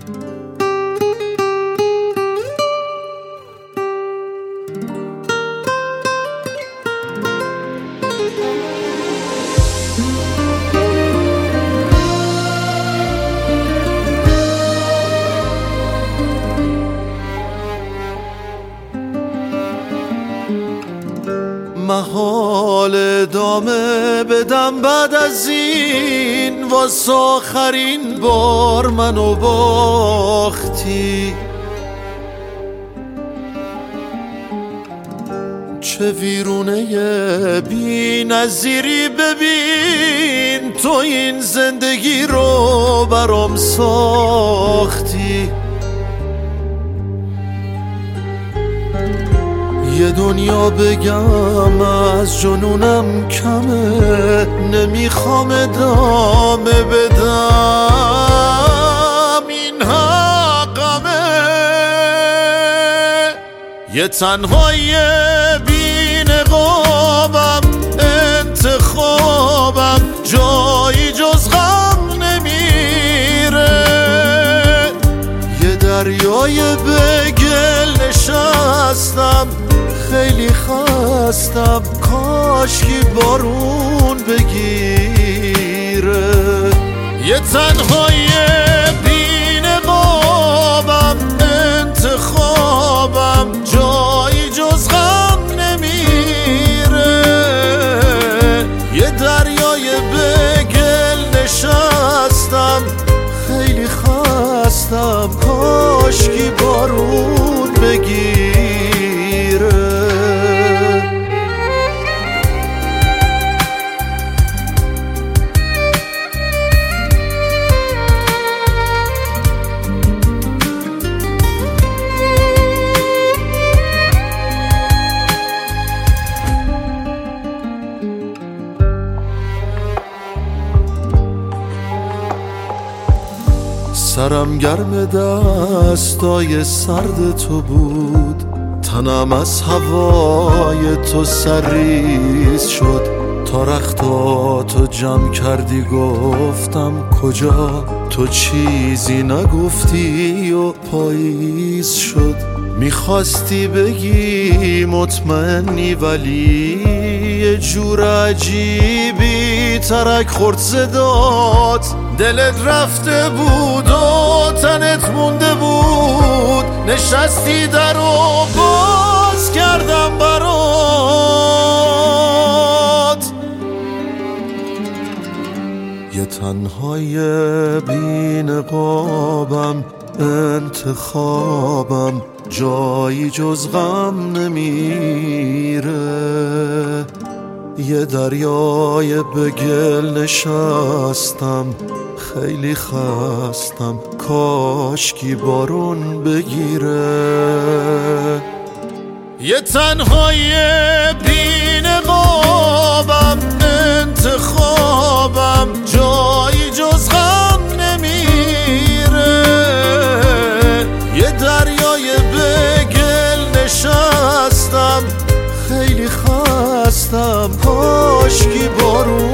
محال ادامه بدم بعد از این، واسه آخرین بار منو باختی. چه ویرونه بی نظیری، ببین تو این زندگی رو برام ساختی. یه دنیا بگم از جنونم کمه، نمیخوام ادامه بدم، این حقمه. یه تنهایی بی نقابم، انتخابم جایی جز غم نمیره. یه دریای بگل نشستم، خیلی خستم، کاشکی بارون بگیره. یه تنهایی بی نقابم، انتخابم جایی جز غم نمیره. یه دریای بگل نشستم، خیلی خستم، کاشکی بارون بگیره. سرم گرم دستای سرد تو بود، تنم از هوای تو سریز شد. تا رختاتو جمع کردی گفتم کجا، تو چیزی نگفتی و پاییز شد. میخواستی بگی مطمئنی، ولی یه جور عجیبی ترک خورد صدات. دلت رفته بود و تنت مونده بود، نشستی در و باز کردم برات. یه تنهای بی نقابم، انتخابم جایی جز غم نمیره. یه دریای بگل نشستم، خیلی خستم، کاشکی بارون بگیره. یه تنهای بی نقابم، انتخابم جایی جز غم نمیره. یه دریای بگل نشستم، خیلی خستم، کاشکی بارون